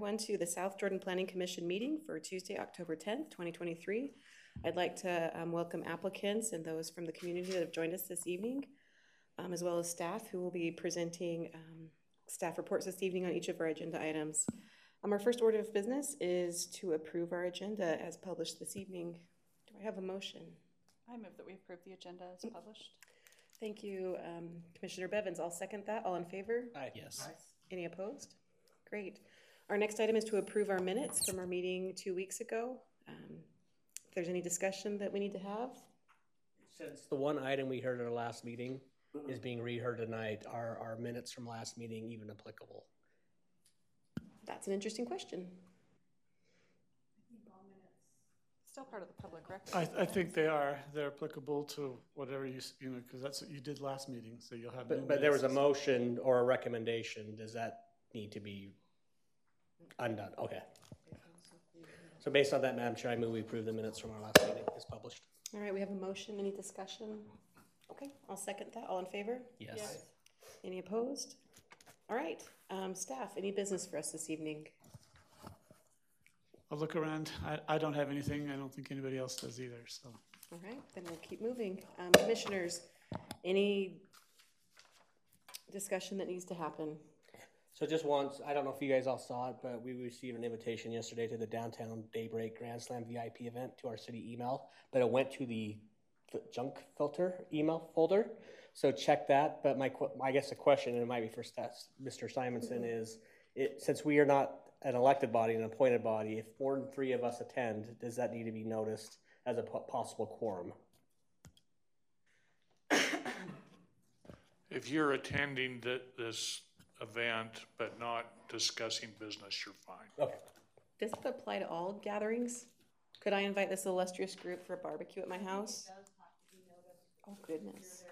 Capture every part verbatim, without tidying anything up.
everyone to the South Jordan Planning Commission meeting for Tuesday, October tenth, twenty twenty-three. I'd like to um, welcome applicants and those from the community that have joined us this evening, um, as well as staff who will be presenting um, staff reports this evening on each of our agenda items. Um, our first order of business is to approve our agenda as published this evening. Do I have a motion? I move that we approve the agenda as published. Thank you, um, Commissioner Bevins. I'll second that. All in favor? Aye. Yes. Aye. Any opposed? Great. Our next item is to approve our minutes from our meeting two weeks ago. Um, if there's any discussion that we need to have. Since the one item we heard at our last meeting is being reheard tonight, are our minutes from last meeting even applicable? That's an interesting question. Still part of the public record. I, I think they are. They're applicable to whatever you, you know, because that's what you did last meeting. So you'll have. But, but there was a motion or a recommendation. Does that need to be undone? Okay. So based on that, Madam Chair, I move we approve the minutes from our last meeting as published. All right, we have a motion. Any discussion? Okay, I'll second that. All in favor? Yes. Yes. Any opposed? All right, um, staff, any business for us this evening? I'll look around. I, I don't have anything. I don't think anybody else does either. So. All right, then we'll keep moving. Um, commissioners, any discussion that needs to happen? So just once, I don't know if you guys all saw it, but we received an invitation yesterday to the Downtown Daybreak Grand Slam V I P event to our city email, but it went to the junk filter email folder. So check that. But my, I guess the question, and it might be for Mister Simonson, mm-hmm. is it, since we are not an elected body, an appointed body, if more than three of us attend, does that need to be noticed as a possible quorum? If you're attending the, this event but not discussing business, you're fine. Okay. Does it apply to all gatherings? Could I invite this illustrious group for a barbecue at my house? Oh, goodness.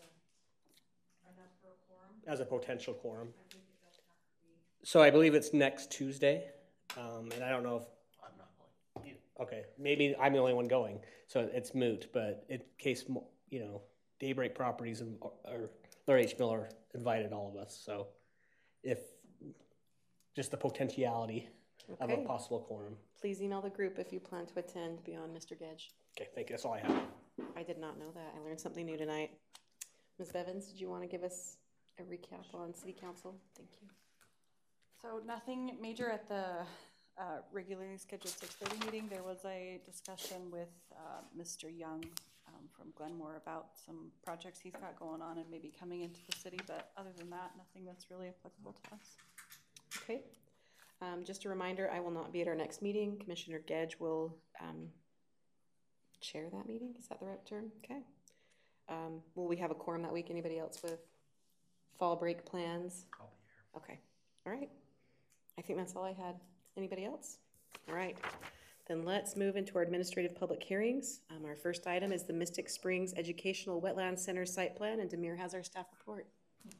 As a potential quorum. So I believe it's next Tuesday, um, and I don't know if I'm not going. Okay, maybe I'm the only one going, so it's moot. But in case you know, Daybreak Properties and or Larry H. Miller invited all of us. So if just the potentiality okay. of a possible quorum. Please email the group if you plan to attend beyond Mister Gedge. Okay, thank you. That's all I have. I did not know that. I learned something new tonight. Miz Bevins, did you want to give us a recap on City Council? Thank you. So nothing major at the uh, regularly scheduled six thirty meeting. There was a discussion with uh, Mister Young um, from Glenmore about some projects he's got going on and maybe coming into the city. But other than that, nothing that's really applicable to us. Okay. Um, just a reminder, I will not be at our next meeting. Commissioner Gedge will um, chair that meeting. Is that the right term? Okay. Um, will we have a quorum that week? Anybody else with fall break plans? I'll be here. Okay. All right. I think that's all I had. Anybody else? All right. Then let's move into our administrative public hearings. Um, our first item is the Mystic Springs Educational Wetland Center site plan, and Demir has our staff report.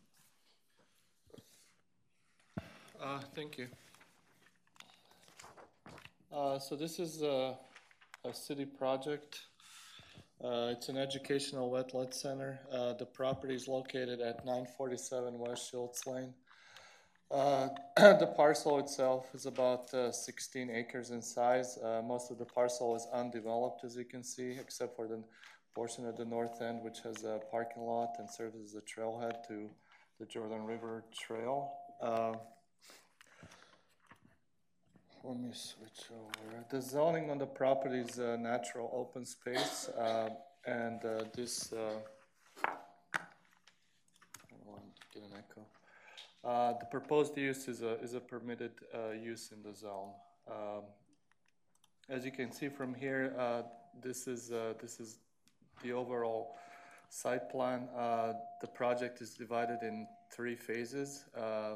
Uh, thank you. Uh, so this is a, a city project. Uh, it's an educational wetland center. Uh, the property is located at nine forty-seven West Schultz Lane. Uh, the parcel itself is about uh, sixteen acres in size. Uh, most of the parcel is undeveloped, as you can see, except for the portion at the north end, which has a parking lot and serves as a trailhead to the Jordan River Trail. Uh, let me switch over. The zoning on the property is uh, natural open space, uh, and uh, this, uh, I don't want to get an echo. Uh, the proposed use is a, is a permitted uh, use in the zone. Um, as you can see from here, uh, this is uh, this is the overall site plan. Uh, the project is divided in three phases. Uh,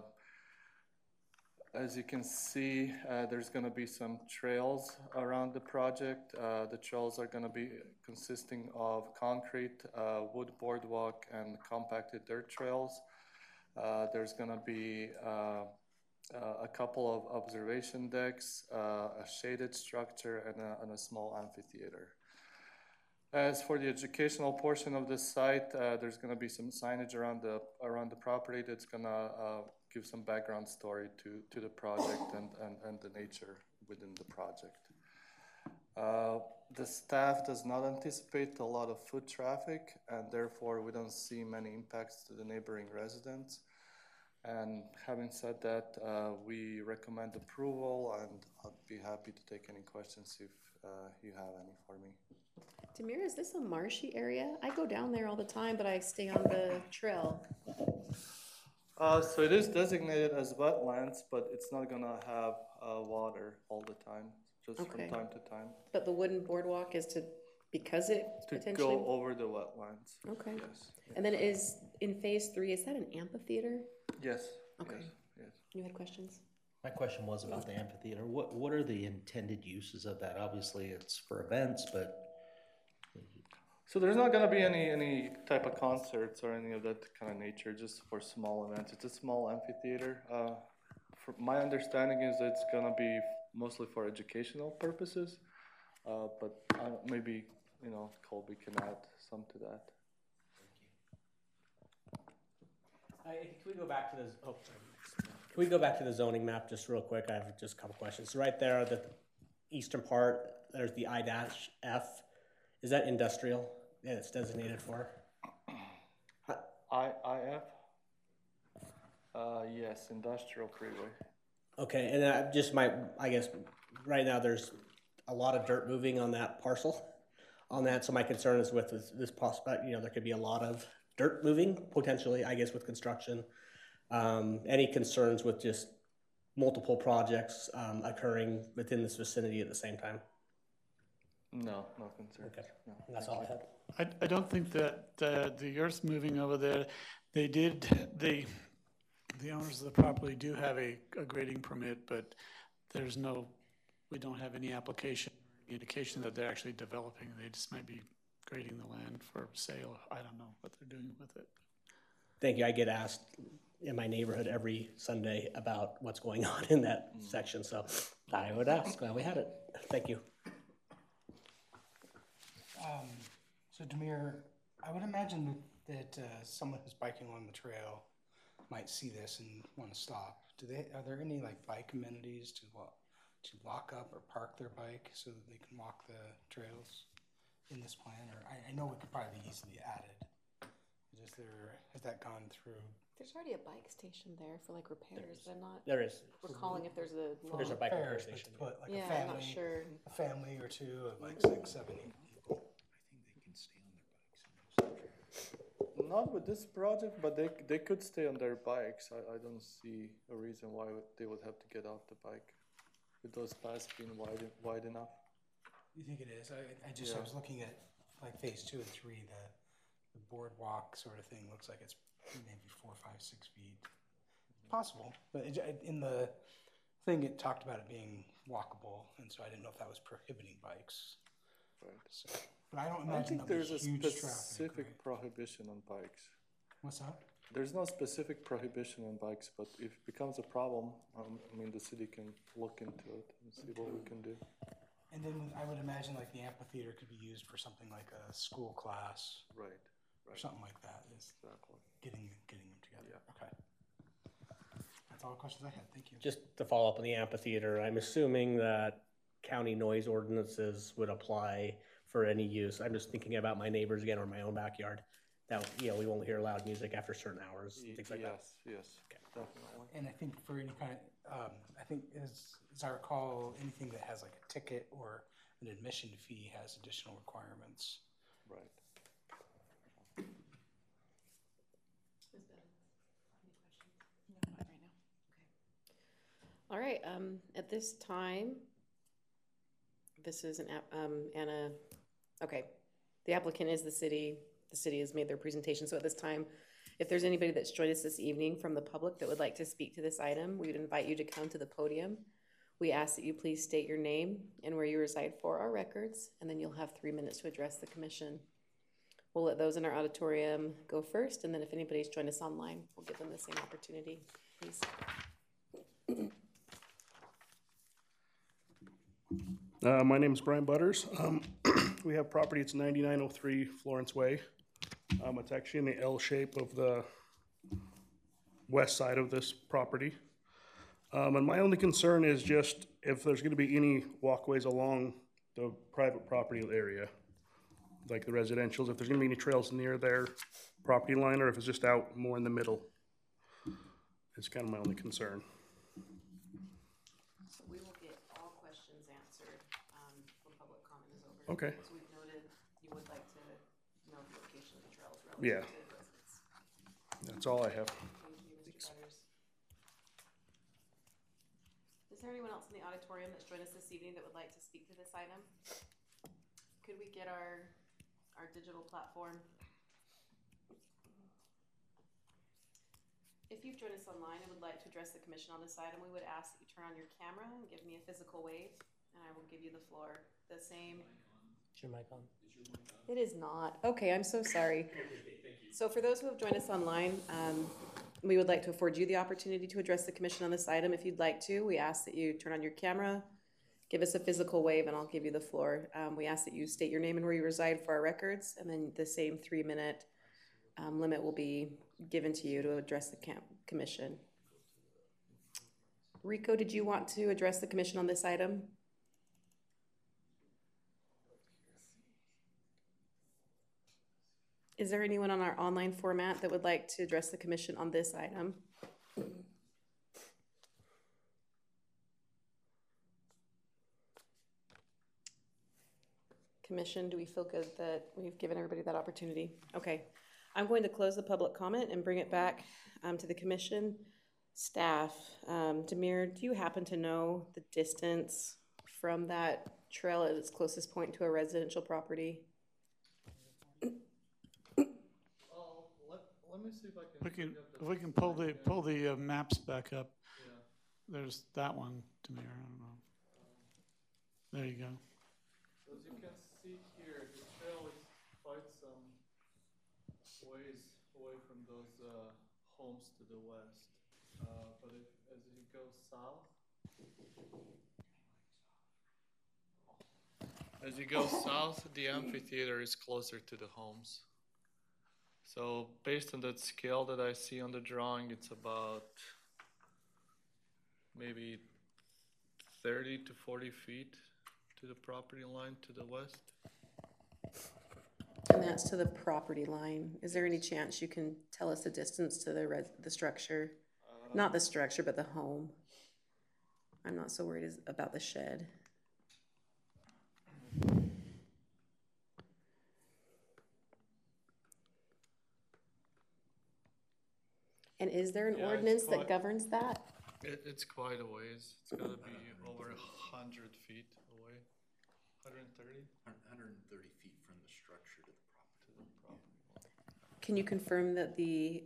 as you can see, uh, there's going to be some trails around the project. Uh, the trails are going to be consisting of concrete, uh, wood boardwalk, and compacted dirt trails. Uh, there's going to be uh, uh, a couple of observation decks, uh, a shaded structure, and a, and a small amphitheater. As for the educational portion of this site, uh, there's going to be some signage around the around the property that's going to uh, give some background story to, to the project and, and, and the nature within the project. Uh, the staff does not anticipate a lot of foot traffic, and therefore we don't see many impacts to the neighboring residents. And having said that, uh, we recommend approval, and I'd be happy to take any questions if uh, you have any for me. Tamir, is this a marshy area? I go down there all the time, but I stay on the trail. Uh, so it is designated as wetlands, but it's not gonna have uh, water all the time, just Okay. from time to time. But the wooden boardwalk is to, because it To potentially? go over the wetlands. Okay. Yes. And then is, in phase three, is that an amphitheater? Yes. Okay. Yes. Yes. You had questions? My question was about the amphitheater. What, what are the intended uses of that? Obviously, it's for events, but So there's not gonna be any any type of concerts or any of that kind of nature. Just for small events. It's a small amphitheater. Uh, for my understanding is it's gonna be mostly for educational purposes. Uh, but uh, maybe you know Colby can add some to that. Uh, can we go back to the, oh, sorry. Can we go back to the zoning map just real quick? I have just a couple questions. So right there, the eastern part, there's the I dash F. Is that industrial? Yeah, it's designated for. I I F. Uh, yes, industrial freeway. Okay, and I just my, I guess, right now there's a lot of dirt moving on that parcel. On that, so my concern is with this, this prospect. You know, there could be a lot of dirt moving potentially. I guess with construction. Um, any concerns with just multiple projects um, occurring within this vicinity at the same time? No, no concerns. Okay, No, that's thank all I you. had. I, I don't think that the, the earth moving over there, they did, they, the owners of the property do have a, a grading permit, but there's no, we don't have any application, indication that they're actually developing. They just might be grading the land for sale. I don't know what they're doing with it. Thank you. I get asked in my neighborhood every Sunday about what's going on in that section, so I would ask. Glad we had it. Thank you. Um, so Demir, I would imagine that, that uh, someone who's biking along the trail might see this and want to stop. Do they? Are there any like bike amenities to lo- to lock up or park their bike so that they can walk the trails in this plan? Or I, I know it could probably be easily added. But is there? Has that gone through? There's already a bike station there for like repairs, but I'm not There is. recalling if there's a. There's a long- bike repair Repairs, but to station. put like Yeah, a I'm not family, sure. a family or two of like six, seven, eight people. Not with this project, but they they could stay on their bikes. I, I don't see a reason why would- they would have to get off the bike with those paths being wide wide enough. You think it is? I, I just, I Yeah. was looking at like phase two and three, the, the boardwalk sort of thing looks like it's maybe four, five, six feet. Possible, but it, it- in the thing, it talked about it being walkable, and so I didn't know if that was prohibiting bikes. Right. So, but I don't I don't imagine think there'll be there's a huge specific traffic, right? prohibition on bikes. What's that? There's no specific prohibition on bikes, but if it becomes a problem, um, I mean, the city can look into it and see what we can do. And then I would imagine like the amphitheater could be used for something like a school class Right. or Right. something like that. Is Exactly. getting getting them together. Yeah. Okay. That's all the questions I had. Thank you. Just to follow up on the amphitheater, I'm assuming that county noise ordinances would apply for any use. I'm just thinking about my neighbors again or my own backyard. That, you know, we won't hear loud music after certain hours, Y- things like that. yes. Yes. Definitely. And I think for any kind of, um, I think as, as I recall, anything that has like a ticket or an admission fee has additional requirements. Right. No, not right now. All right, um, at this time, this is an app, um, Anna, okay. The applicant is the city, the city has made their presentation, so at this time, if there's anybody that's joined us this evening from the public that would like to speak to this item, we would invite you to come to the podium. We ask that you please state your name and where you reside for our records, and then you'll have three minutes to address the commission. We'll let those in our auditorium go first, and then if anybody's joined us online, we'll give them the same opportunity, please. Uh, my name is Brian Butters. Um, we have property, it's ninety-nine oh three Florence Way. Um, it's actually in the L shape of the west side of this property. Um, and my only concern is just if there's gonna be any walkways along the private property area, like the residentials, if there's gonna be any trails near their property line, or if it's just out more in the middle. It's kind of my only concern. So we will get all questions answered, um, when public comment is over. Okay. So we've noted you would like to know the location of the trails Yeah. relative to the residents. That's all I have. Thank you, Mister Butters. Is there anyone else in the auditorium that's joined us this evening that would like to speak to this item? Could we get our, our digital platform? If you've joined us online and would like to address the commission on this item, we would ask that you turn on your camera and give me a physical wave, and I will give you the floor. The same. Is your mic on? It is not. Okay, I'm so sorry. So for those who have joined us online, um, we would like to afford you the opportunity to address the commission on this item. If you'd like to, we ask that you turn on your camera, give us a physical wave, and I'll give you the floor. Um, we ask that you state your name and where you reside for our records, and then the same three-minute um, limit will be given to you to address the camp commission. Rico, did you want to address the commission on this item? Is there anyone on our online format that would like to address the commission on this item? Commission, do we feel good that we've given everybody that opportunity? Okay. I'm going to close the public comment and bring it back um, to the commission. Staff, um, Demir, do you happen to know the distance from that trail at its closest point to a residential property? Oh, let, let me see if I can. We can, bring up the if we can pull the, again. pull the uh, maps back up. Yeah. There's that one, Demir, I don't know. There you go. As you can see here, the trail is quite some ways away from those uh, homes to the west. Uh, but if, as you go south, as you go south, the amphitheater is closer to the homes. So based on that scale that I see on the drawing, it's about maybe thirty to forty feet to the property line to the west. And that's to the property line. Is there any chance you can tell us the distance to the res the structure? Uh, Not the structure, but the home. I'm not so worried as- about the shed. And is there an Yeah, it's ordinance that quite- governs that? It, it's quite a ways. It's gotta be over a hundred feet away. Hundred and thirty? hundred and thirty feet from the structure to the property. Can you confirm that the,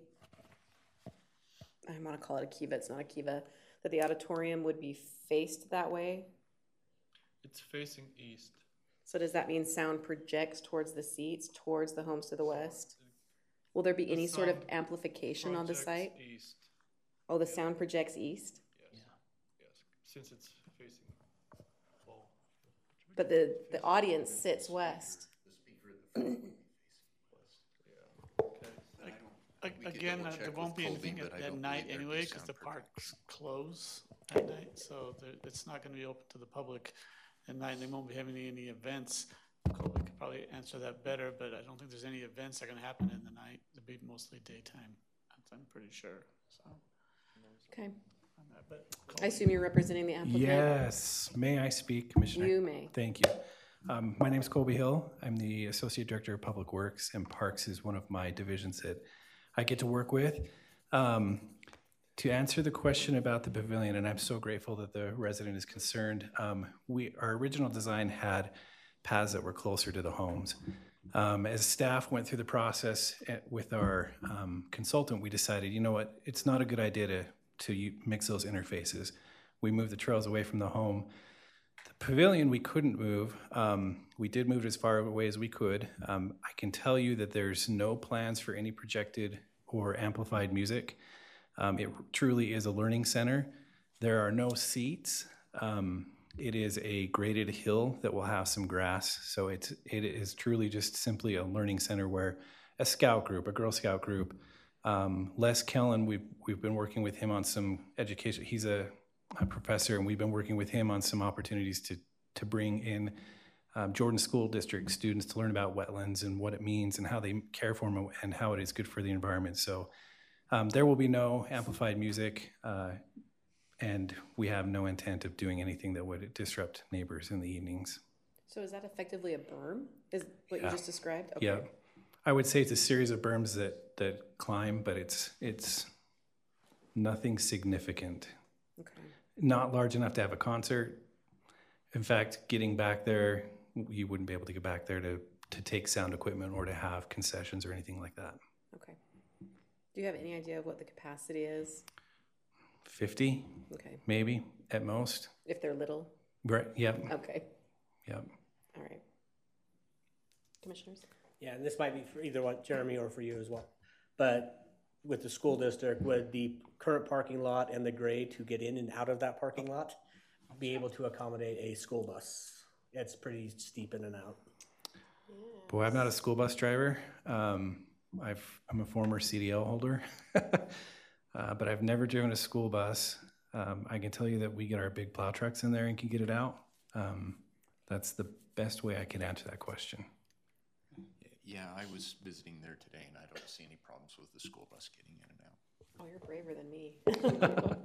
I want to call it a kiva, it's not a kiva, that the auditorium would be faced that way? It's facing east. So does that mean sound projects towards the seats, towards the homes to the west? Will there be The any sort of sound amplification on the Projects site? East, Oh, the sound projects east? yes, yes, since it's facing fall. But the, the audience sits west. The speaker at the front would be facing west. Okay. A- Again, uh, there won't be anything at, at night anyway, because the parks close at night, so there- it's not gonna be open to the public at night. They won't be having any events. Colby could probably answer that better, but I don't think there's any events that are gonna happen in the night. It'll be mostly daytime, I'm pretty sure, so. Okay. on that, but I Colby- assume you're representing the applicant? Yes, may I speak, Commissioner? You may. Thank you. Um, my name is Colby Hill. I'm the Associate Director of Public Works, and Parks is one of my divisions that I get to work with. Um, to answer the question about the pavilion, and I'm so grateful that the resident is concerned, um, we, our original design had paths that were closer to the homes. Um, as staff went through the process at, with our um, consultant, we decided, you know what, it's not a good idea to, to u- mix those interfaces. We moved the trails away from the home. The pavilion we couldn't move. Um, we did move it as far away as we could. Um, I can tell you that there's no plans for any projected or amplified music. Um, it truly is a learning center. There are no seats. Um, it is a graded hill that will have some grass. So it's, it is truly just simply a learning center where a scout group, a Girl Scout group, Um, Les Kellen, we've, we've been working with him on some education. He's a, a professor, and we've been working with him on some opportunities to, to bring in um, Jordan School District students to learn about wetlands and what it means and how they care for them and how it is good for the environment. So um, there will be no amplified music, uh, and we have no intent of doing anything that would disrupt neighbors in the evenings. So is that effectively a berm? Is what Yeah. you just described? Okay. Yeah, I would say it's a series of berms that, that climb, but it's it's nothing significant. Okay. Not large enough to have a concert. In fact, getting back there, you wouldn't be able to get back there to, to take sound equipment or to have concessions or anything like that. Okay. Do you have any idea of what the capacity is? fifty, Okay. maybe, at most. If they're little? Right, yep, Okay. yep. All right. Commissioners? Yeah, and this might be for either one, Jeremy, or for you as well. But with the school district, would the current parking lot and the grade to get in and out of that parking lot be able to accommodate a school bus? It's pretty steep in and out. Boy, I'm not a school bus driver. Um, I've, I'm a former C D L holder, uh, but I've never driven a school bus. Um, I can tell you that we get our big plow trucks in there and can get it out. Um, that's the best way I can answer that question. Yeah, I was visiting there today, and I don't see any problems with the school bus getting in and out. Oh, you're braver than me.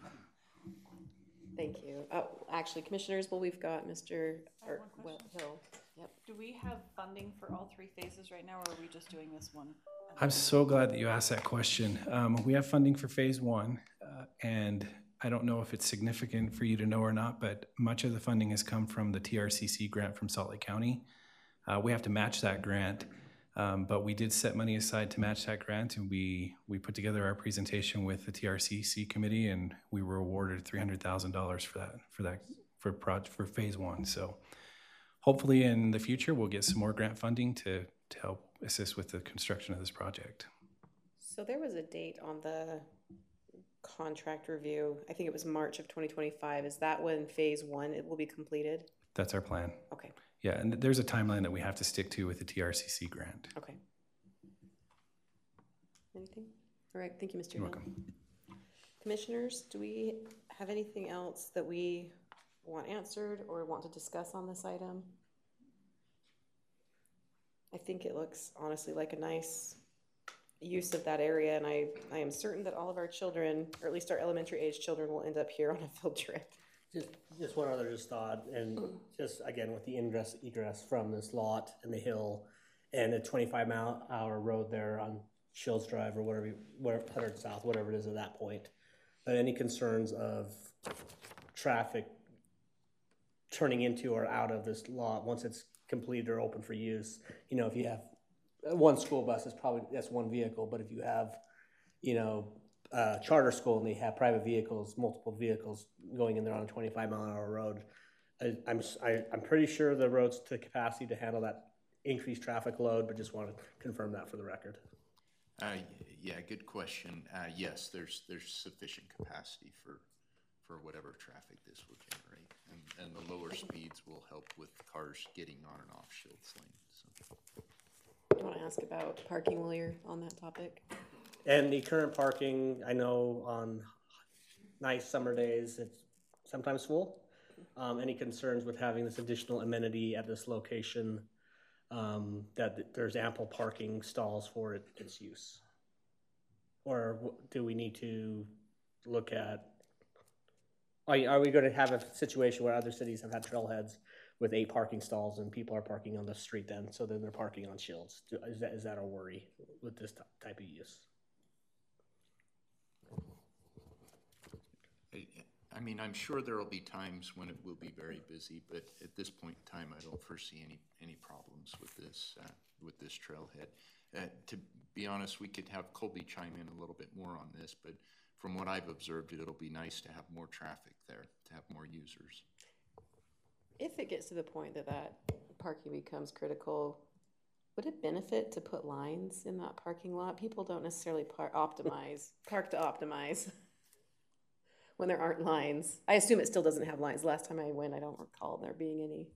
Thank you. Oh, actually, Commissioners, well, we've got Mister I have or, one well, question. Hill. Yep. Do we have funding for all three phases right now, or are we just doing this one? I'm so glad that you asked that question. Um, we have funding for phase one, uh, and I don't know if it's significant for you to know or not, but much of the funding has come from the T R C C grant from Salt Lake County. Uh, we have to match that grant, um, but we did set money aside to match that grant, and we we put together our presentation with the T R C C committee, and we were awarded three hundred thousand dollars for that for that for project for phase one. So hopefully in the future we'll get some more grant funding to to help assist with the construction of this project. So there was a date on the contract review. I think it was March of twenty twenty-five. Is that when phase one it will be completed? That's our plan. Okay. Yeah, and there's a timeline that we have to stick to with the T R C C grant. Okay. Anything? All right. Thank you, Mister You're Hill. welcome. Commissioners, do we have anything else that we want answered or want to discuss on this item? I think it looks honestly like a nice use of that area, and I, I am certain that all of our children, or at least our elementary age children, will end up here on a field trip. Just, just one other just thought, and just again with the ingress egress from this lot and the hill, and a twenty-five mile hour road there on Shields Drive or whatever, where one hundred South, whatever it is at that point. But any concerns of traffic turning into or out of this lot once it's completed or open for use? You know, if you have one school bus, is probably that's one vehicle, but if you have, you know, uh, charter school and they have private vehicles, multiple vehicles going in there on a twenty-five mile an hour road, I, I'm I, I'm pretty sure the road's to capacity to handle that increased traffic load, but just want to confirm that for the record. Uh, yeah, good question. Uh, yes, there's there's sufficient capacity for for whatever traffic this will generate, and and the lower speeds will help with cars getting on and off Shields Lane. So. Do you want to ask about parking while you're on that topic? And the current parking, I know on nice summer days, it's sometimes full. Um, any concerns with having this additional amenity at this location, um, that there's ample parking stalls for it, its use? Or do we need to look at, are, are we going to have a situation where other cities have had trailheads with eight parking stalls and people are parking on the street then, so then they're parking on Shields? Is that, is that a worry with this type of use? I mean, I'm sure there will be times when it will be very busy, but at this point in time, I don't foresee any any problems with this uh, with this trailhead. Uh, to be honest, we could have Colby chime in a little bit more on this, but from what I've observed, it'll be nice to have more traffic there, to have more users. If it gets to the point that that parking becomes critical, would it benefit to put lines in that parking lot? People don't necessarily par optimize, park to optimize when there aren't lines. I assume it still doesn't have lines. Last time I went, I don't recall there being any.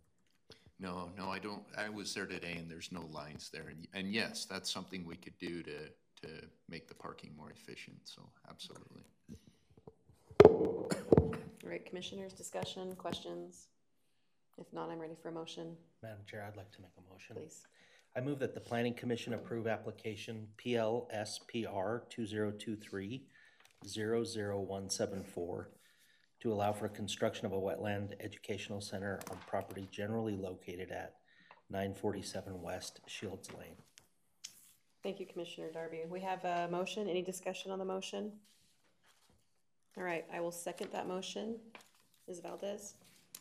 No, no, I don't. I was there today, and there's no lines there. And, and yes, that's something we could do to to make the parking more efficient, so absolutely. All right, commissioners, discussion, questions? If not, I'm ready for a motion, Madam Chair, I'd like to make a motion. please. I move that the Planning Commission approve application P L S P R two zero two three zero zero one seven four to allow for construction of a wetland educational center on property generally located at nine forty-seven West Shields Lane. Thank you, Commissioner Darby. We have a motion. Any discussion on the motion? All right, I will second that motion. Miz Valdez?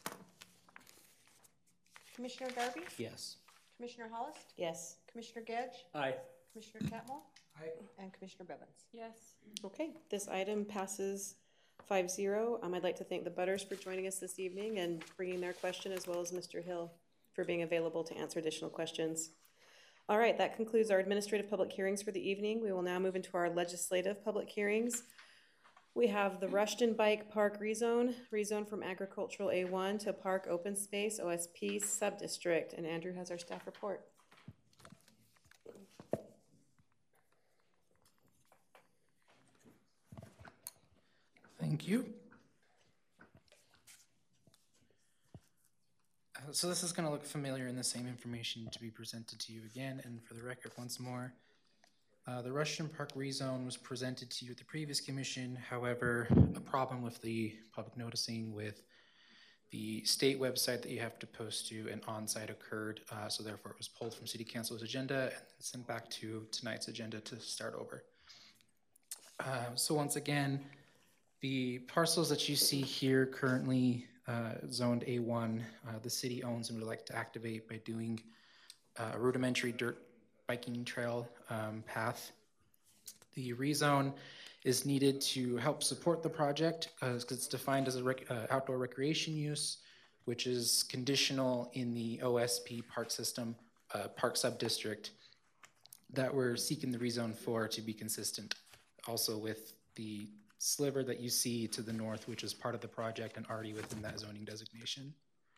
Commissioner Darby? Yes. Commissioner Hollis? Yes. Commissioner Gedge? Aye. Commissioner Catmull? Aye. And Commissioner Bevins? Yes. Okay, this item passes five zero. Um, I'd like to thank the butters for joining us this evening and bringing their question, as well as Mister Hill for being available to answer additional questions. All right, that concludes our administrative public hearings for the evening. We will now move into our legislative public hearings. We have the Rushton Bike Park rezone, rezone from agricultural A one to park open space O S P sub-district, and Andrew has our staff report. Thank you. Uh, so this is going to look familiar in the same information to be presented to you again, and for the record once more. Uh, the Rushton Park rezone was presented to you at the previous commission. However, a problem with the public noticing with the state website that you have to post to and on-site occurred, uh, so therefore it was pulled from City Council's agenda and sent back to tonight's agenda to start over. Uh, so once again, the parcels that you see here currently uh, zoned A one, uh, the city owns and would like to activate by doing uh, a rudimentary dirt biking trail um, path. The rezone is needed to help support the project because uh, it's defined as an rec uh, outdoor recreation use, which is conditional in the O S P park system, uh, park sub-district that we're seeking the rezone for to be consistent. Also with the sliver that you see to the north, which is part of the project and already within that zoning designation.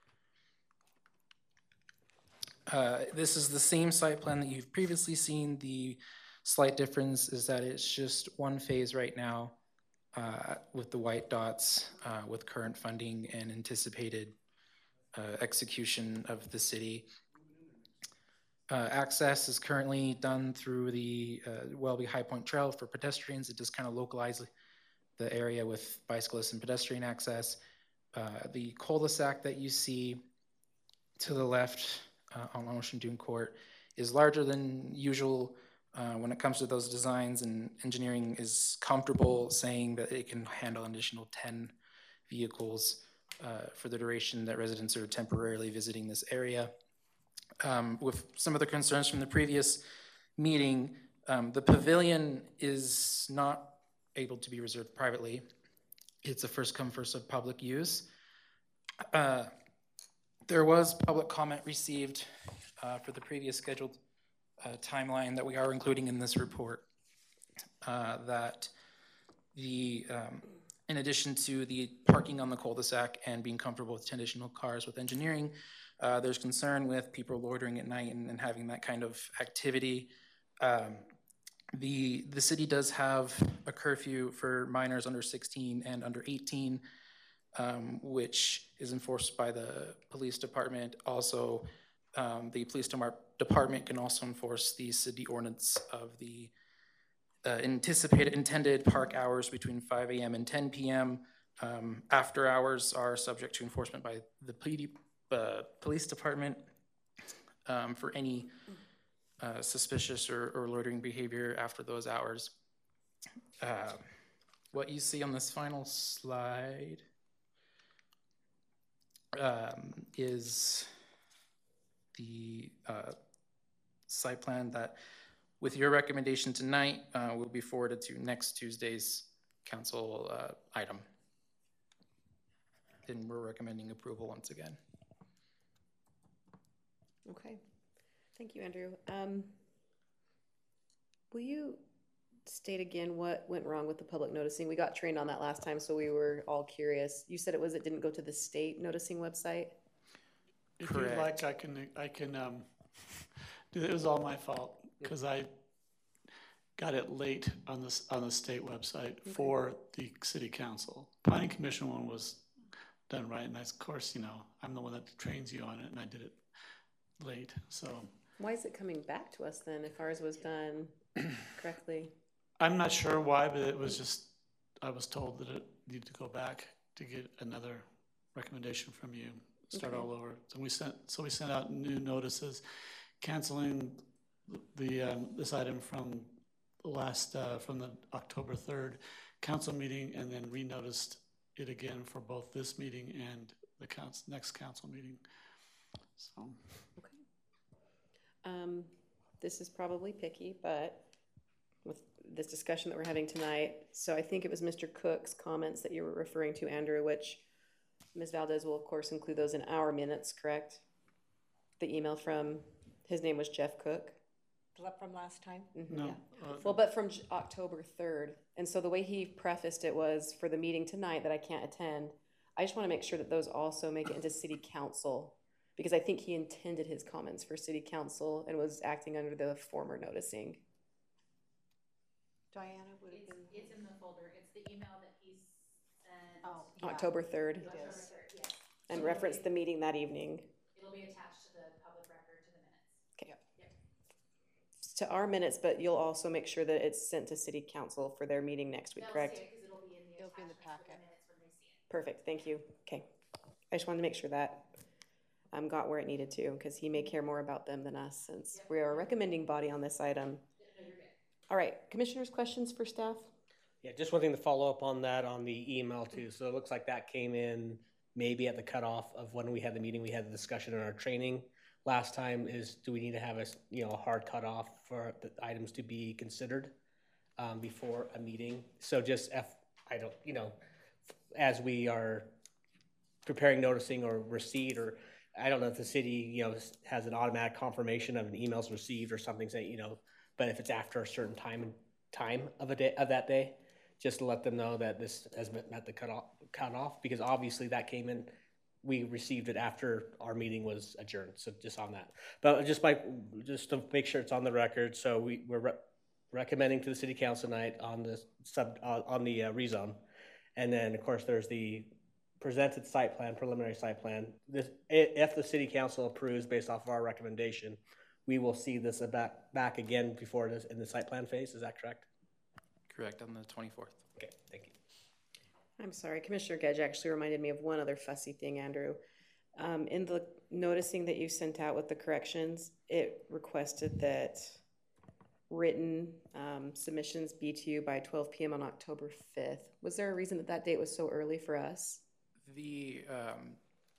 Uh, this is the same site plan that you've previously seen. The slight difference is that it's just one phase right now uh, with the white dots uh, with current funding and anticipated uh, execution of the city. Uh, access is currently done through the uh, Welby High Point Trail for pedestrians. It just kind of localizes the area with bicyclists and pedestrian access. Uh, the cul-de-sac that you see to the left uh, on Ocean Dune Court is larger than usual uh, when it comes to those designs, and engineering is comfortable saying that it can handle an additional ten vehicles uh, for the duration that residents are temporarily visiting this area. Um, with some of the concerns from the previous meeting, um, the pavilion is not able to be reserved privately. It's a first come, first served public use. Uh, there was public comment received uh, for the previous scheduled uh, timeline that we are including in this report, uh, that the, um, in addition to the parking on the cul-de-sac and being comfortable with ten additional cars with engineering, uh, there's concern with people loitering at night and, and having that kind of activity. Um, The, the city does have a curfew for minors under sixteen and under eighteen, um, which is enforced by the police department. Also, um, the police de- department can also enforce the city ordinance of the uh, anticipated intended park hours between five A M and ten P M Um, after hours are subject to enforcement by the P- uh, police department um, for any Uh, suspicious or, or loitering behavior after those hours. Uh, what you see on this final slide um, is the uh, site plan that, with your recommendation tonight, uh, will be forwarded to next Tuesday's council uh, item. And we're recommending approval once again. Okay. Thank you, Andrew. Um, will you state again what went wrong with the public noticing? We got trained on that last time, so we were all curious. You said it was it didn't go to the state noticing website? If Correct. you'd like, I can, I can, um, it was all my fault, because I got it late on this, on the state website for the city council. Planning commission one was done right, and that's, of course, you know, I'm the one that trains you on it, and I did it late, so. Why is it coming back to us then if ours was done correctly? I'm not sure why, but it was just, I was told that it needed to go back to get another recommendation from you, start Okay. all over. So we sent, so we sent out new notices canceling the, um, this item from last, uh, from the October third council meeting, and then renoticed it again for both this meeting and the council, next council meeting. So. Um, this is probably picky, but with this discussion that we're having tonight, so I think it was Mister Cook's comments that you were referring to, Andrew, which Miz Valdez will of course include those in our minutes, correct? The email from, his name was Jeff Cook. Was that from last time? Mhm. No. Yeah. uh, Well, but from J- October third, and so the way he prefaced it was, for the meeting tonight that I can't attend, I just wanna make sure that those also make it into city council, because I think he intended his comments for city council and was acting under the former noticing. Diana would have It's, been. it's in the folder, it's the email that he sent. Oh, yeah. October third, It October is. third, yes. and So referenced it'll the meeting that evening. be- It'll be attached to the public record, to the minutes. Okay. Yep. To our minutes, but you'll also make sure that it's sent to city council for their meeting next week, They'll correct? see it, cause it'll be in the It'll be in the attachment for the packet. minutes when they see it. Perfect, thank you. Okay. I just wanted to make sure that um, got where it needed to, because he may care more about them than us, since we are a recommending body on this item. No, you're good. All right, commissioners, questions for staff? Yeah, just one thing to follow up on that on the email too. So it looks like that came in maybe at the cutoff of when we had the meeting, we had the discussion in our training last time. Is do we need to have a, you know, a hard cutoff for the items to be considered um, before a meeting? So just F, I don't, you know, as we are preparing noticing or receipt, or I don't know if the city, you know, has an automatic confirmation of an email's received or something saying, you know, but if it's after a certain time and time of a day of that day, just to let them know that this has met, met the cutoff, cutoff, because obviously that came in, we received it after our meeting was adjourned. So just on that, but just by, just to make sure it's on the record. So we, we're re- recommending to the city council tonight on the sub, uh, on the uh, rezone. And then of course there's the presented site plan, preliminary site plan. This, if the city council approves based off of our recommendation, we will see this back, back again before this in the site plan phase. Is that correct? Correct, on the twenty-fourth. Okay, thank you. I'm sorry, Commissioner Gedge actually reminded me of one other fussy thing, Andrew. Um, in the noticing that you sent out with the corrections, it requested that written um, submissions be to you by twelve p m on October fifth. Was there a reason that that date was so early for us? The, um,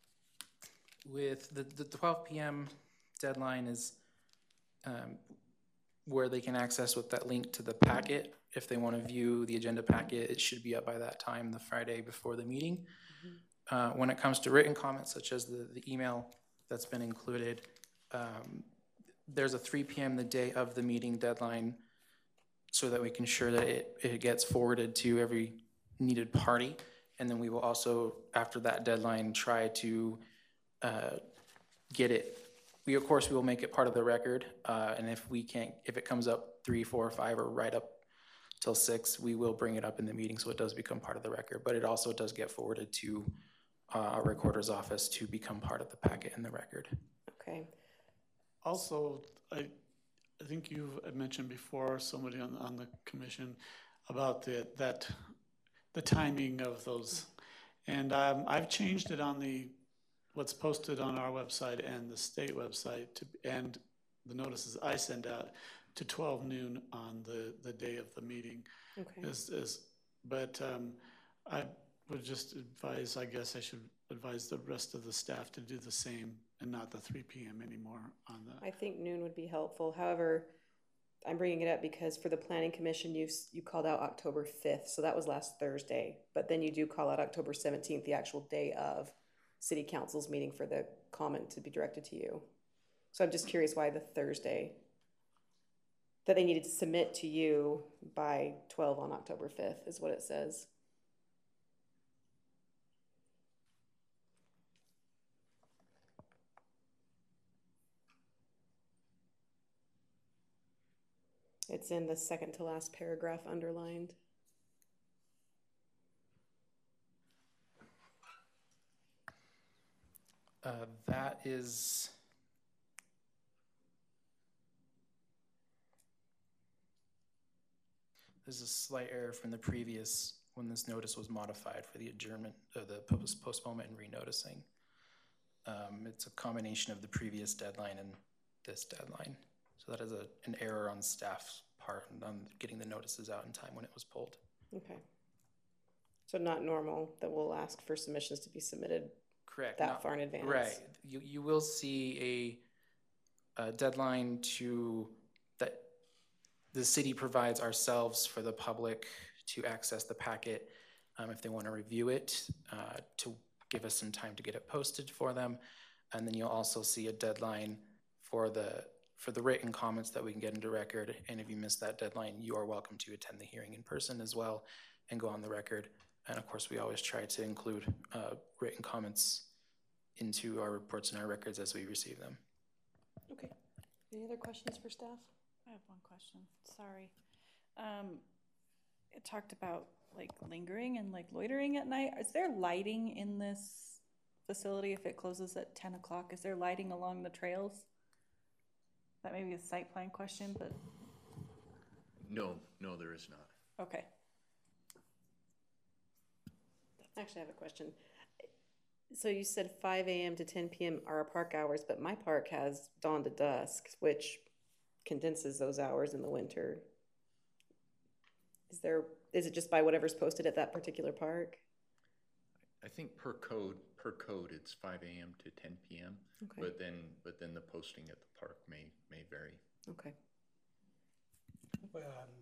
with the, the twelve p m deadline is, um, where they can access with that link to the packet. If they want to view the agenda packet, it should be up by that time, the Friday before the meeting. Mm-hmm. Uh, when it comes to written comments, such as the, the email that's been included, um, there's a three p m the day of the meeting deadline, so that we can ensure that it, it gets forwarded to every needed party. And then we will also, after that deadline, try to uh, get it. We, of course, we will make it part of the record. Uh, and if we can't, if it comes up three, four, five, or right up till six, we will bring it up in the meeting so it does become part of the record. But it also does get forwarded to uh, our recorder's office to become part of the packet in the record. Okay. Also, I, I think you've mentioned before, somebody on, on the commission, about the, that, the timing of those. And um, I've changed it on the, what's posted on our website and the state website to, and the notices I send out to twelve noon on the, the day of the meeting. Okay. Is, is, but um, I would just advise, I guess I should advise the rest of the staff to do the same and not the three p m anymore on the. I think noon would be helpful. However, I'm bringing it up because for the planning commission, you you called out October fifth, so that was last Thursday. But then you do call out October seventeenth, the actual day of city council's meeting, for the comment to be directed to you. So I'm just curious why the Thursday, that they needed to submit to you by twelve on October fifth is what it says. It's in the second to last paragraph underlined. Uh, that is, there's a slight error from the previous, when this notice was modified for the adjournment, uh, the post- postponement and renoticing. Um, it's a combination of the previous deadline and this deadline. So that is a, an error on staff's part on getting the notices out in time when it was pulled. Okay. So not normal that we'll ask for submissions to be submitted Correct. that Not- far in advance. Right. You, you will see a, a deadline to, that the city provides ourselves for the public to access the packet um, if they want to review it, uh, to give us some time to get it posted for them. And then you'll also see a deadline for the for the written comments that we can get into record. And if you miss that deadline, you are welcome to attend the hearing in person as well and go on the record. And of course, we always try to include uh, written comments into our reports and our records as we receive them. Okay. Any other questions for staff? I have one question, sorry. Um, it talked about like lingering and like loitering at night. Is there lighting in this facility if it closes at ten o'clock? Is there lighting along the trails? That may be a site plan question, but. No, no, there is not. Okay. Actually, I have a question. So you said five A M to ten P M are our park hours, but my park has dawn to dusk, which condenses those hours in the winter. Is there, is it just by whatever's posted at that particular park? I think per code, per code, it's five A M to ten P M. Okay. But then, but then the posting at the park may, may vary. Okay. Well, um,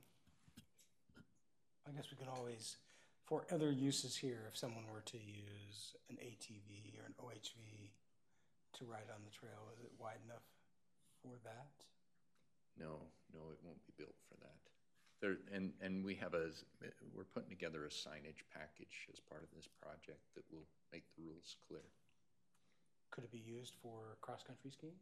I guess we could always, for other uses here, if someone were to use an A T V or an O H V to ride on the trail, is it wide enough for that? No, no, it won't be built for that. There, and, and we have a, we're putting together a signage package as part of this project that will make the rules clear. Could it be used for cross-country skiing?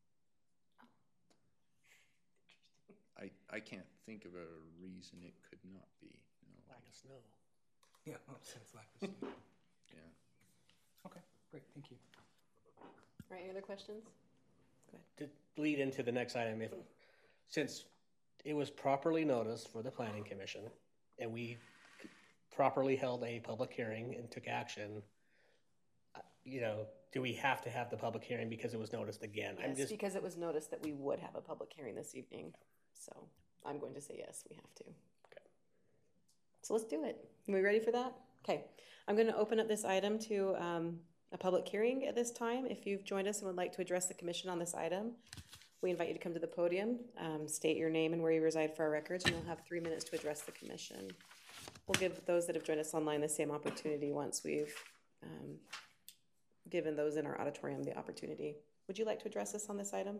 I, I can't think of a reason it could not be, no. Lack of snow. Yeah, well, since lack of skiing. Yeah. Okay, great, thank you. All right, any other questions? To lead into the next item, if, since it was properly noticed for the planning commission and we properly held a public hearing and took action, uh, you know, do we have to have the public hearing because it was noticed again? I'm Yes, just, because it was noticed that we would have a public hearing this evening. So I'm going to say yes, we have to. Okay. So let's do it. Are we ready for that? Okay. I'm going to open up this item to um, a public hearing at this time. If you've joined us and would like to address the commission on this item, we invite you to come to the podium, um, state your name and where you reside for our records, and you'll have three minutes to address the commission. We'll give those that have joined us online the same opportunity once we've um, given those in our auditorium the opportunity. Would you like to address us on this item?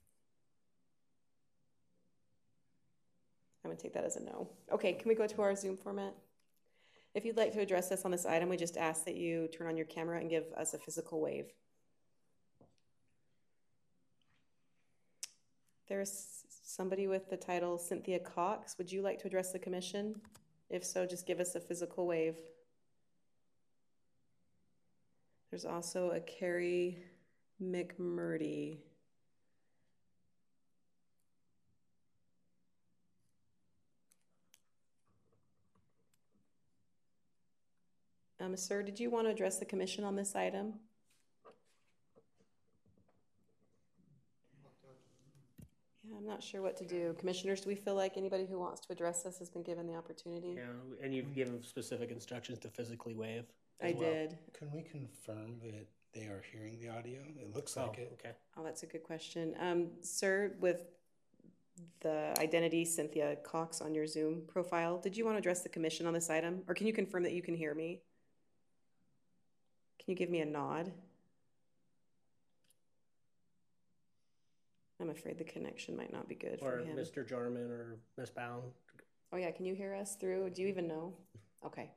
I'm gonna take that as a no. Okay, can we go to our Zoom format? If you'd like to address us on this item, we just ask that you turn on your camera and give us a physical wave. There's somebody with the title Cynthia Cox. Would you like to address the commission? If so, just give us a physical wave. There's also a Carrie McMurdy. Um, sir, did you want to address the commission on this item? Yeah, I'm not sure what to do. Commissioners, do we feel like anybody who wants to address this has been given the opportunity? yeah, and you've given specific instructions to physically waive. I as well. did. Can we confirm that they are hearing the audio? It looks Oh, like it. okay. Oh, that's a good question. Um, sir, with the identity Cynthia Cox on your Zoom profile, did you want to address the commission on this item? Or can you confirm that you can hear me? Can you give me a nod? I'm afraid the connection might not be good for Or him. Mister Jarman or Miss Bound. Oh yeah, can you hear us through? Do you even know? Okay.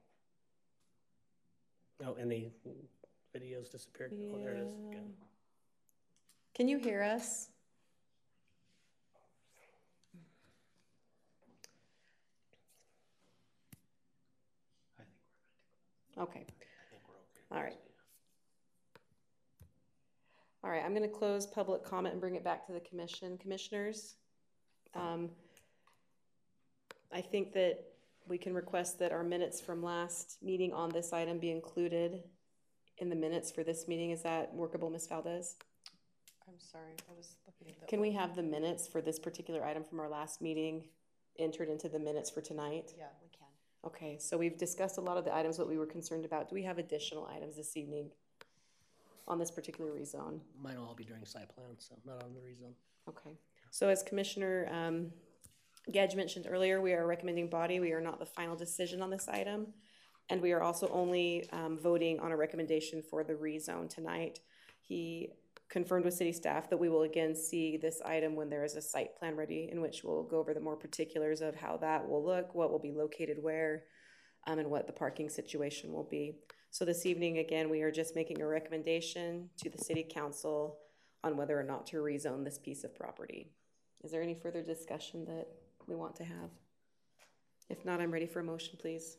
Oh, and the video's disappeared. Oh, there it is. Yeah. Good. Can you hear us? Okay. All right. All right, I'm gonna close public comment and bring it back to the commission. Commissioners, um, I think that we can request that our minutes from last meeting on this item be included in the minutes for this meeting. Is that workable, Miz Valdez? I'm sorry, I was looking at that. Can we have the minutes for this particular item from our last meeting entered into the minutes for tonight? Yeah, we can. Okay, so we've discussed a lot of the items that we were concerned about. Do we have additional items this evening on this particular rezone? Mine will all be during site plan, so not on the rezone. Okay, so as Commissioner um, Gedge mentioned earlier, we are a recommending body. We are not the final decision on this item. And we are also only um, voting on a recommendation for the rezone tonight. He confirmed with city staff that we will again see this item when there is a site plan ready, in which we'll go over the more particulars of how that will look, what will be located where, um, and what the parking situation will be. So this evening, again, we are just making a recommendation to the city council on whether or not to rezone this piece of property. Is there any further discussion that we want to have? If not, I'm ready for a motion, please.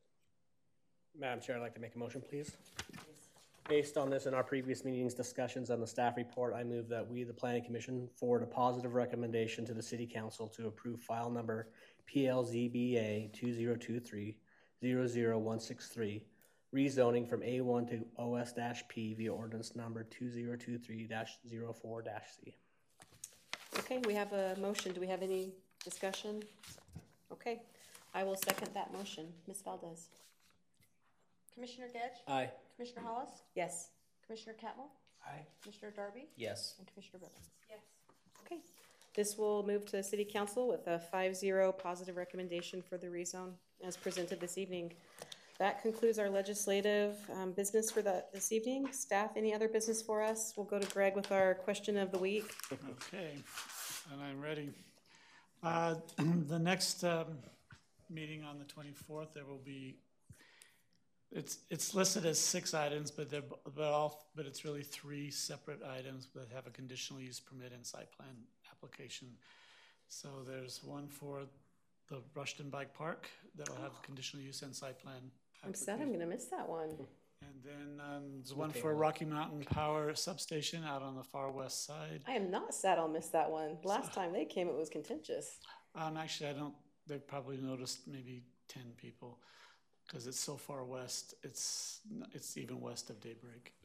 Madam Chair, I'd like to make a motion, please. Based on this and our previous meetings, discussions on the staff report, I move that we, the Planning Commission, forward a positive recommendation to the City Council to approve file number P L Z B A two zero two three zero zero one six three, rezoning from A one to O S P via ordinance number two zero two three dash zero four dash C. Okay, we have a motion. Do we have any discussion? Okay, I will second that motion. Miz Valdez? Commissioner Gedge? Aye. Commissioner Hollis? Yes. Commissioner Catmull? Aye. Commissioner Darby? Yes. And Commissioner Bivens? Yes. Okay, this will move to City Council with a five zero positive recommendation for the rezone as presented this evening. That concludes our legislative um, business for the, this evening. Staff, any other business for us? We'll go to Greg with our question of the week. Okay, and I'm ready. Uh, the next um, meeting on the twenty-fourth, there will be, it's it's listed as six items, but they're but all but it's really three separate items that have a conditional use permit and site plan application. So there's one for the Rushton Bike Park that'll have conditional use and site plan. I'm sad I'm gonna miss that one. And then um, there's one for Rocky Mountain Power Substation out on the far west side. I am not sad I'll miss that one. Last time they came, it was contentious. Um, actually, I don't, they've probably noticed maybe ten people because it's so far west. It's it's even west of Daybreak.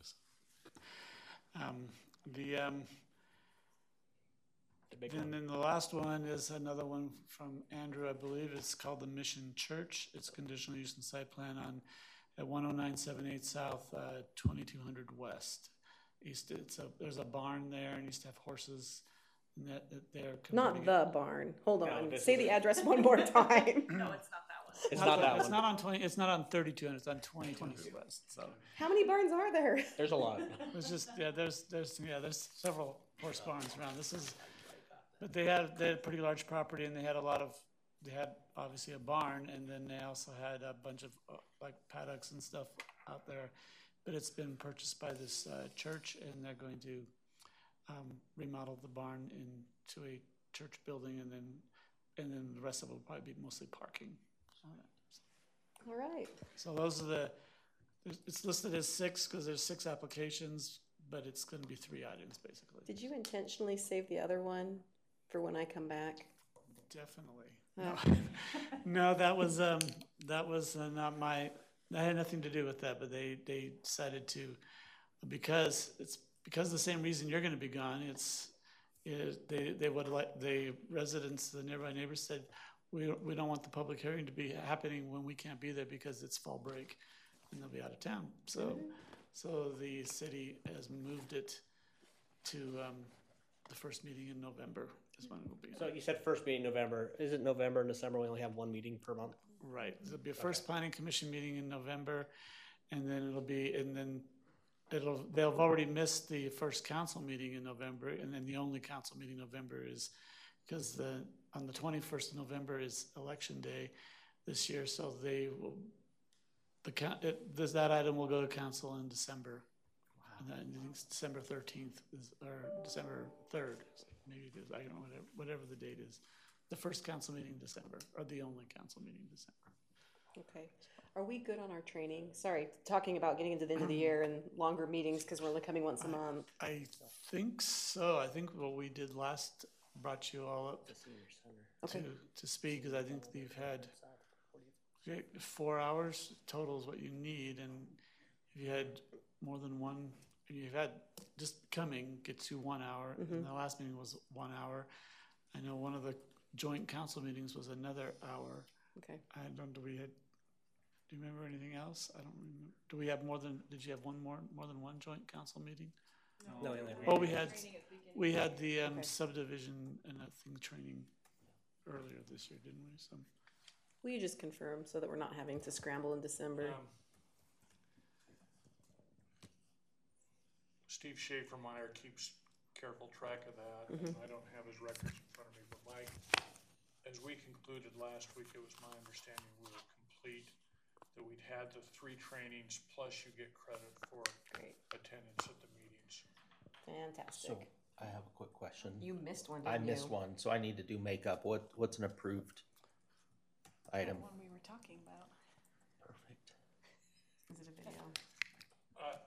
Um, the um, The and then the last one is another one from Andrew, I believe. It's called the Mission Church. It's conditional use and site plan on at one oh nine seventy-eight South, uh, twenty-two hundred West. East, it's a, there's a barn there and used to have horses. And that, that they're Not the barn. Hold No, on. this Say is the it. address one more time. No, it's not that one. It's not that It's one. not on twenty. It's not on thirty-two hundred. It's on twenty-two hundred West. So How many barns are there? There's a lot. it's just yeah. There's there's yeah. There's several horse barns around. This is, but they had they had a pretty large property and they had a lot of. They had obviously a barn and then they also had a bunch of uh, like paddocks and stuff out there, but it's been purchased by this uh, church and they're going to um, remodel the barn into a church building and then and then the rest of it will probably be mostly parking. All right. So those are the, it's listed as six because there's six applications, but it's going to be three items basically. Did you intentionally save the other one for when I come back? Definitely. Uh. No, no, that was um, that was uh, not my. That had nothing to do with that, but they they decided to, because it's because the same reason you're going to be gone. It's, it, they they would like the residents, the nearby neighbors said, we we don't want the public hearing to be happening when we can't be there because it's fall break, and they'll be out of town. So, mm-hmm. so the city has moved it to um, the first meeting in November. Is when it will be. So you said first meeting in November. Is it November and December? We only have one meeting per month. Right. There'll be a first okay. planning commission meeting in November, and then it'll be, and then it'll. They'll have already missed the first council meeting in November, and then the only council meeting in November is because the on the twenty-first of November is election day this year, so they will. The it, this, that item will go to council in December. Wow. And then I think it's December thirteenth is, or December third. Maybe it is, I don't know, whatever, whatever the date is. The first council meeting in December, or the only council meeting in December. Okay. Are we good on our training? Sorry, talking about getting into the end of the year and longer meetings because we're only coming once a month. I think so. I think what we did last brought you all up Okay. to, to speak, because I think you've had four hours total is what you need, and if you had more than one, if you've had just coming gets you one hour, and the last meeting was one hour. I know one of the joint council meetings was another hour. Okay. I don't, do we had, do you remember anything else? I don't remember. Do we have more than, did you have one more, more than one joint council meeting? No, we only have Oh, one. we had, we had the um, Okay. subdivision and I think training earlier this year, didn't we? So, Will you just confirm so that we're not having to scramble in December? Um, Steve Schaefer-Meyer keeps careful track of that, and I don't have his records in front of me, but Mike, as we concluded last week, it was my understanding we were complete, that we'd had the three trainings, plus you get credit for Great. attendance at the meetings. Fantastic. So I have a quick question. You missed one, didn't I missed you? one, so I need to do makeup. What, what's an approved item? That one we were talking about. Perfect. Is it a video? Uh,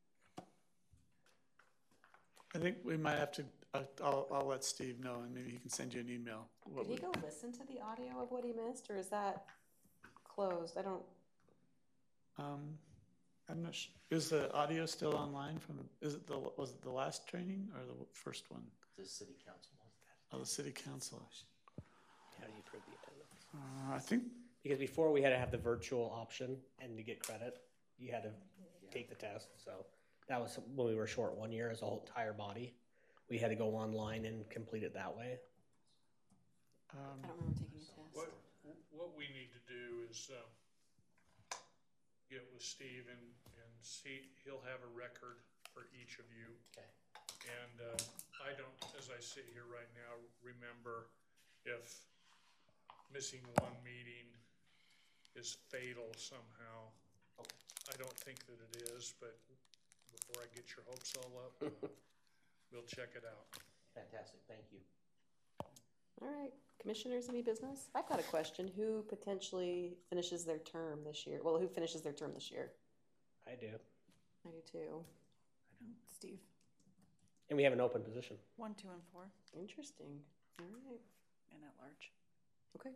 I think we might have to, uh, I'll, I'll let Steve know and maybe he can send you an email. What Did he we- go listen to the audio of what he missed, or is that closed? I don't, Um, I'm not sure, is the audio still online from, is it the, was it the last training or the first one? The city council wants that. Oh, the city council. How do you prove the attendance? Uh, I think, Because before we had to have the virtual option, and to get credit, you had to take the test. So that was when we were short one year as a whole entire body. We had to go online and complete it that way. um, I don't remember taking a test. What, what we need to do is, um, get with Steve and, and see, he'll have a record for each of you. Okay. And, uh, I don't, as I sit here right now, remember if missing one meeting is fatal somehow. Okay. I don't think that it is, but before I get your hopes all up, uh, we'll check it out. Fantastic, thank you. All right, commissioners, any business? I've got a question. Who potentially finishes their term this year? Well, who finishes their term this year? I do. I do too. I don't, Steve. And we have an open position. One, two, and four, Interesting. All right, and at large. okay.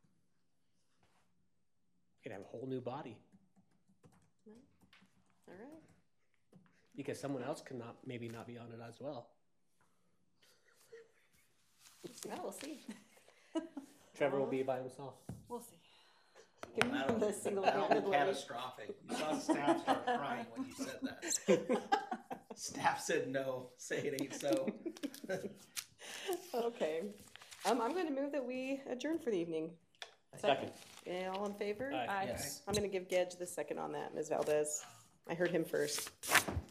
We could have a whole new body. All right. Because someone else could not, maybe not be on it as well. Well, we'll see. Trevor will be by himself. We'll see. Give him the single That'll handed be way. catastrophic. You saw staff start crying when you said that. Staff said no, say it ain't so. Okay. Um, I'm going to move that we adjourn for the evening. Second. Yeah, all in favor? Aye. Aye. Yes. I'm going to give Gedge the second on that, Miz Valdez. I heard him first.